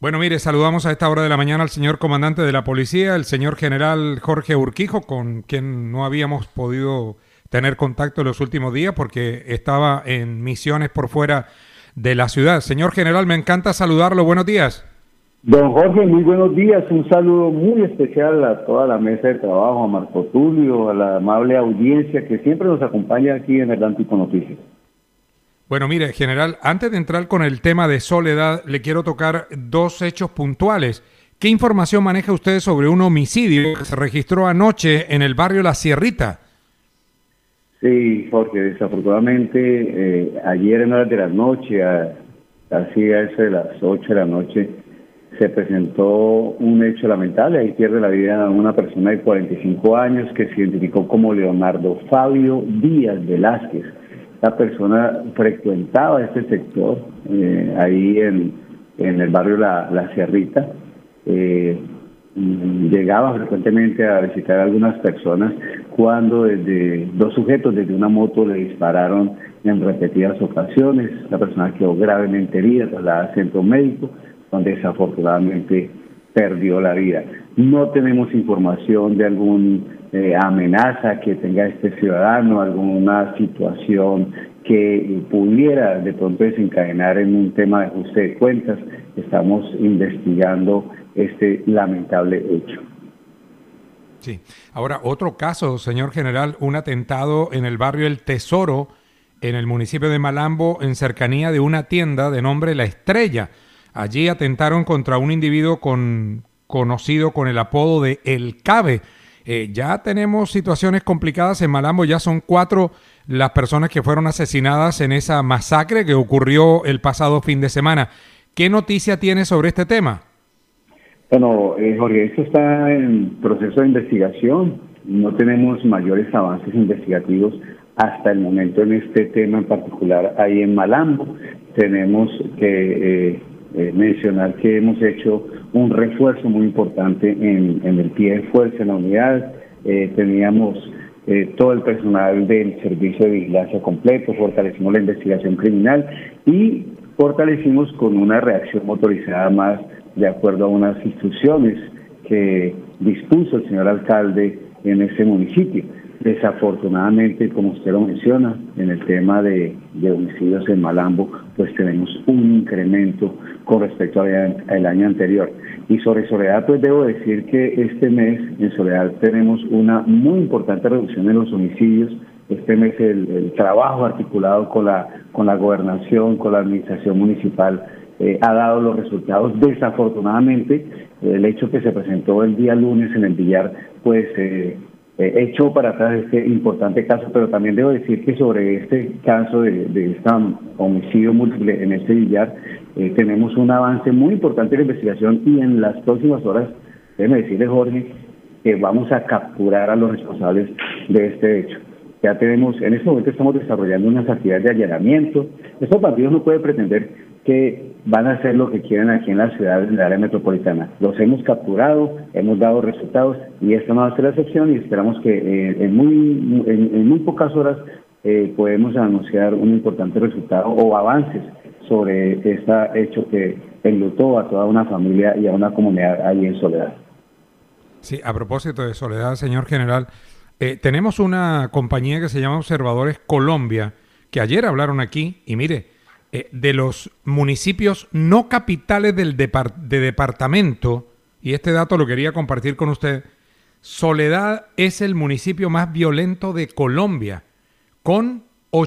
Bueno, mire, saludamos a esta hora de la mañana al señor comandante de la policía, el señor general Jorge Urquijo, con quien no habíamos podido tener contacto en los últimos días porque estaba en misiones por fuera de la ciudad. Señor general, me encanta saludarlo. Buenos días. Don Jorge, muy buenos días. Un saludo muy especial a toda la mesa de trabajo, a Marco Tulio, a la amable audiencia que siempre nos acompaña aquí en Atlántico Noticias. Bueno, mire, general, antes de entrar con el tema de Soledad, le quiero tocar dos hechos puntuales. ¿Qué información maneja usted sobre un homicidio que se registró anoche en el barrio La Sierrita? Sí, Jorge, desafortunadamente ayer en horas de la noche, casi a eso de las 8 de la noche, se presentó un hecho lamentable. Ahí pierde la vida una persona de 45 años que se identificó como Leonardo Fabio Díaz Velázquez. La persona frecuentaba este sector, ahí en el barrio La Sierrita. Llegaba frecuentemente a visitar a algunas personas cuando dos sujetos desde una moto le dispararon en repetidas ocasiones. La persona quedó gravemente herida, trasladada al centro médico, donde desafortunadamente perdió la vida. No tenemos información de alguna amenaza que tenga este ciudadano, alguna situación que pudiera de pronto desencadenar en un tema de ajuste de cuentas. Estamos investigando este lamentable hecho. Sí. Ahora, otro caso, señor general, un atentado en el barrio El Tesoro, en el municipio de Malambo, en cercanía de una tienda de nombre La Estrella. Allí atentaron contra un individuo conocido con el apodo de El Cabe. Ya tenemos situaciones complicadas en Malambo, ya son 4 las personas que fueron asesinadas en esa masacre que ocurrió el pasado fin de semana. ¿Qué noticia tiene sobre este tema? Bueno, Jorge, esto está en proceso de investigación. No tenemos mayores avances investigativos hasta el momento en este tema en particular ahí en Malambo. Tenemos que mencionar que hemos hecho un refuerzo muy importante en el pie de fuerza en la unidad. Teníamos todo el personal del servicio de vigilancia completo, fortalecimos la investigación criminal y fortalecimos con una reacción motorizada más de acuerdo a unas instrucciones que dispuso el señor alcalde en ese municipio. Desafortunadamente, como usted lo menciona, en el tema de homicidios en Malambo, pues tenemos un incremento con respecto al año anterior. Y sobre Soledad, pues debo decir que este mes en Soledad tenemos una muy importante reducción en los homicidios. Este mes el trabajo articulado con la gobernación, con la administración municipal, ha dado los resultados. Desafortunadamente, el hecho que se presentó el día lunes en el billar, pues echó para atrás este importante caso, pero también debo decir que sobre este caso de este homicidio múltiple en este billar, tenemos un avance muy importante en la investigación y en las próximas horas, déjeme decirle, Jorge, que vamos a capturar a los responsables de este hecho. Ya tenemos, en este momento estamos desarrollando unas actividades de allanamiento. Estos bandidos no pueden pretender que van a hacer lo que quieran aquí en la ciudad, en el área metropolitana. Los hemos capturado, hemos dado resultados y esta no va a ser la excepción y esperamos que en muy pocas horas podemos anunciar un importante resultado o avances sobre este hecho que enlutó a toda una familia y a una comunidad ahí en Soledad. Sí, a propósito de Soledad, señor general, tenemos una compañía que se llama Observadores Colombia, que ayer hablaron aquí y mire, de los municipios no capitales de departamento, y este dato lo quería compartir con usted, Soledad es el municipio más violento de Colombia, con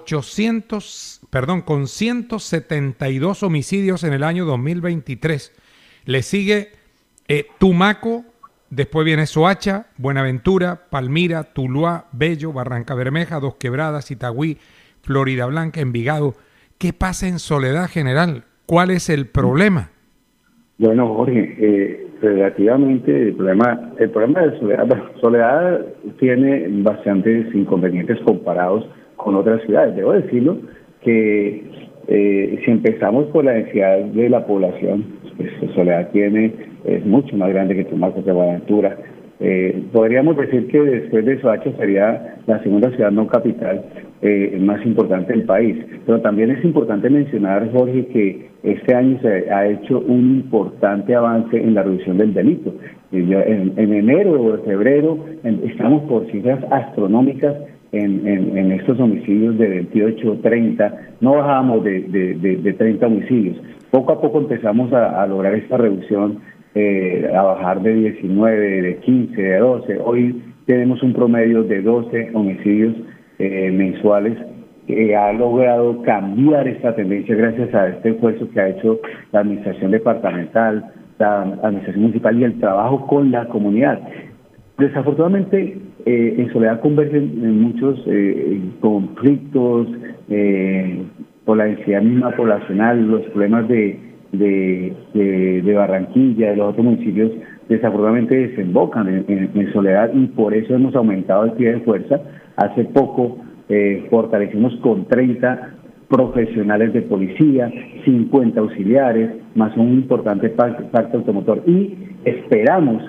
172 homicidios en el año 2023. Le sigue Tumaco, después viene Soacha, Buenaventura, Palmira, Tuluá, Bello, Barranca Bermeja, Dos Quebradas, Itagüí, Florida Blanca, Envigado. ¿Qué pasa en Soledad, general? ¿Cuál es el problema? Bueno, Jorge, relativamente el problema de Soledad tiene bastantes inconvenientes comparados con otras ciudades. Debo decirlo que si empezamos por la densidad de la población, pues Soledad es mucho más grande que Tumaco, que Buenaventura. Podríamos decir que después de Soacha sería la segunda ciudad no capital más importante del país. Pero también es importante mencionar, Jorge, que este año se ha hecho un importante avance en la reducción del delito. En enero o febrero estamos por cifras astronómicas en estos homicidios de 28, 30, no bajábamos de 30 homicidios. Poco a poco empezamos a lograr esta reducción, a bajar de 19, de 15, de 12. Hoy tenemos un promedio de 12 homicidios mensuales, que ha logrado cambiar esta tendencia gracias a este esfuerzo que ha hecho la administración departamental, la administración municipal y el trabajo con la comunidad. Desafortunadamente, en Soledad convergen en muchos conflictos por la densidad misma poblacional, los problemas de Barranquilla, de los otros municipios, desafortunadamente desembocan en Soledad, y por eso hemos aumentado el pie de fuerza. Hace poco fortalecimos con 30 profesionales de policía, 50 auxiliares, más un importante parque automotor, y esperamos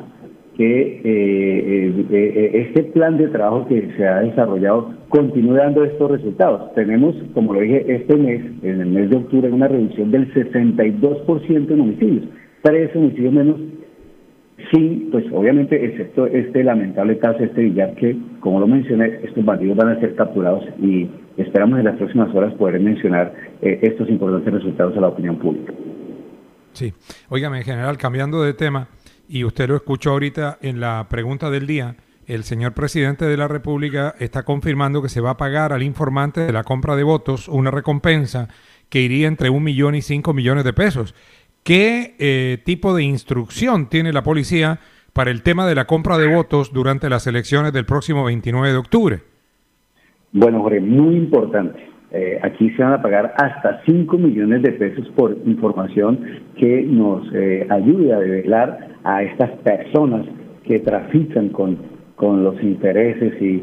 que este plan de trabajo que se ha desarrollado continúe dando estos resultados. Tenemos, como lo dije, este mes, en el mes de octubre, una reducción del 62% en homicidios, 13 homicidios menos. Sí, pues obviamente, excepto este lamentable caso, Villar, que, como lo mencioné, estos bandidos van a ser capturados, y esperamos en las próximas horas poder mencionar estos importantes resultados a la opinión pública. Sí, óigame, general, cambiando de tema, y usted lo escuchó ahorita en la pregunta del día, el señor presidente de la República está confirmando que se va a pagar al informante de la compra de votos una recompensa que iría entre 1 millón y 5 millones de pesos. ¿Qué tipo de instrucción tiene la policía para el tema de la compra de votos durante las elecciones del próximo 29 de octubre? Bueno, Jorge, muy importante. Aquí se van a pagar hasta 5 millones de pesos por información que nos ayude a develar a estas personas que trafican con los intereses y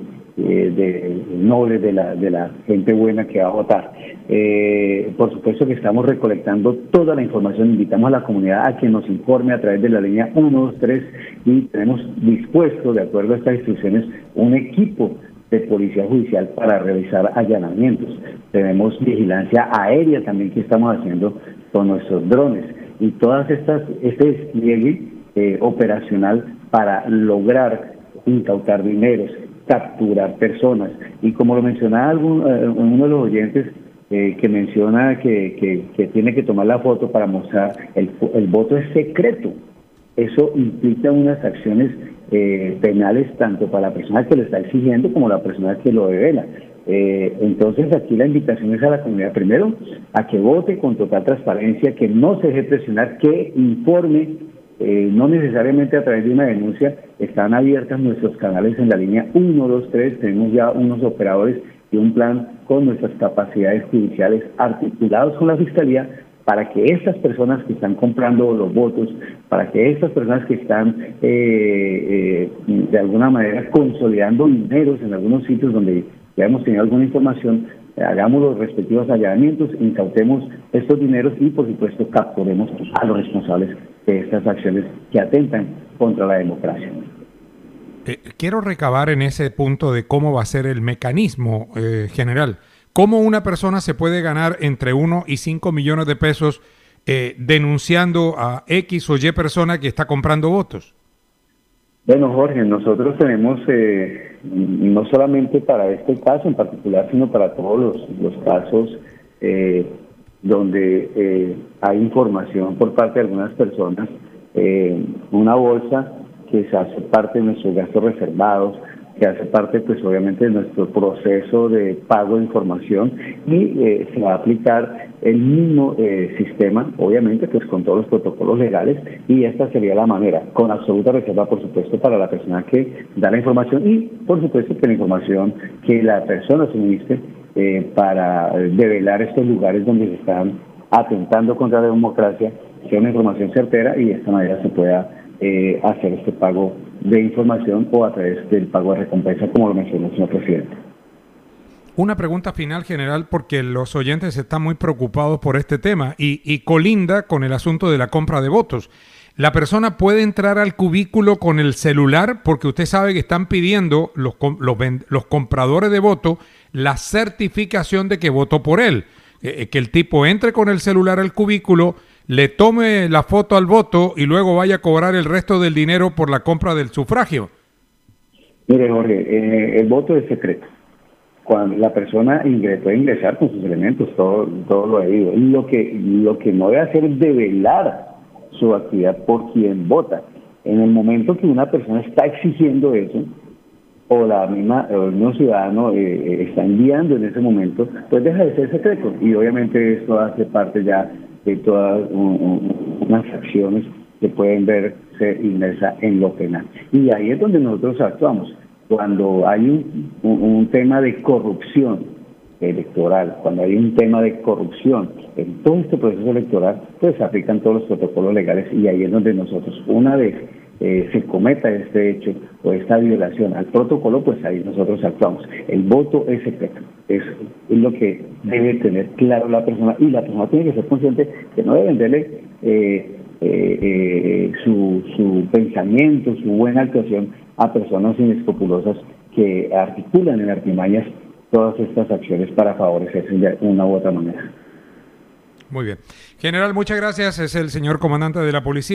nobles de la gente buena que va a votar. Por supuesto que estamos recolectando toda la información. Invitamos a la comunidad a que nos informe a través de la línea 123, y tenemos dispuesto, de acuerdo a estas instrucciones, un equipo de policía judicial para realizar allanamientos. Tenemos vigilancia aérea también que estamos haciendo con nuestros drones, y todas este despliegue operacional para lograr incautar dineros, capturar personas. Y como lo mencionaba uno de los oyentes, que menciona que tiene que tomar la foto para mostrar, el voto es secreto. Eso implica unas acciones penales tanto para la persona que lo está exigiendo como la persona que lo devela. Entonces aquí la invitación es a la comunidad, primero, a que vote con total transparencia, que no se deje presionar, que informe, no necesariamente a través de una denuncia. Están abiertas nuestros canales en la línea 123, tenemos ya unos operadores y un plan con nuestras capacidades judiciales articulados con la Fiscalía, para que estas personas que están comprando los votos, para que estas personas que están de alguna manera consolidando dineros en algunos sitios donde ya hemos tenido alguna información, hagamos los respectivos allanamientos, incautemos estos dineros y, por supuesto, capturemos a los responsables de estas acciones que atentan contra la democracia. Quiero recabar en ese punto de cómo va a ser el mecanismo general. ¿Cómo una persona se puede ganar entre 1 y 5 millones de pesos denunciando a X o Y persona que está comprando votos? Bueno, Jorge, nosotros tenemos, no solamente para este caso en particular, sino para todos los casos donde hay información por parte de algunas personas, una bolsa que se hace parte de nuestros gastos reservados, que hace parte, pues obviamente, de nuestro proceso de pago de información, y se va a aplicar el mismo sistema, obviamente, pues con todos los protocolos legales, y esta sería la manera, con absoluta reserva, por supuesto, para la persona que da la información, y por supuesto que la información que la persona suministre para develar estos lugares donde se están atentando contra la democracia sea una información certera, y de esta manera se pueda hacer este pago de información o a través del pago de recompensa, como lo mencionó el señor presidente. Una pregunta final, general, porque los oyentes están muy preocupados por este tema y colinda con el asunto de la compra de votos. ¿La persona puede entrar al cubículo con el celular? Porque usted sabe que están pidiendo los compradores de votos la certificación de que votó por él. Que el tipo entre con el celular al cubículo, le tome la foto al voto y luego vaya a cobrar el resto del dinero por la compra del sufragio. Mire, Jorge, el voto es secreto. Cuando la persona puede ingresar con sus elementos, todo lo debido. Lo que no debe hacer es develar su actividad por quien vota. En el momento que una persona está exigiendo eso, o el mismo ciudadano está enviando en ese momento, pues deja de ser secreto. Y obviamente esto hace parte ya de todas unas acciones que pueden verse inmersa en lo penal. Y ahí es donde nosotros actuamos. Cuando hay un tema de corrupción electoral, cuando hay un tema de corrupción en todo este proceso electoral, pues se aplican todos los protocolos legales y ahí es donde nosotros, una vez se cometa este hecho o esta violación al protocolo, pues ahí nosotros actuamos. El voto es secreto, es lo que debe tener claro la persona, y la persona tiene que ser consciente que no debe venderle su pensamiento, su buena actuación a personas inescrupulosas que articulan en artimañas todas estas acciones para favorecerse de una u otra manera. Muy bien. General, muchas gracias. Es el señor comandante de la policía.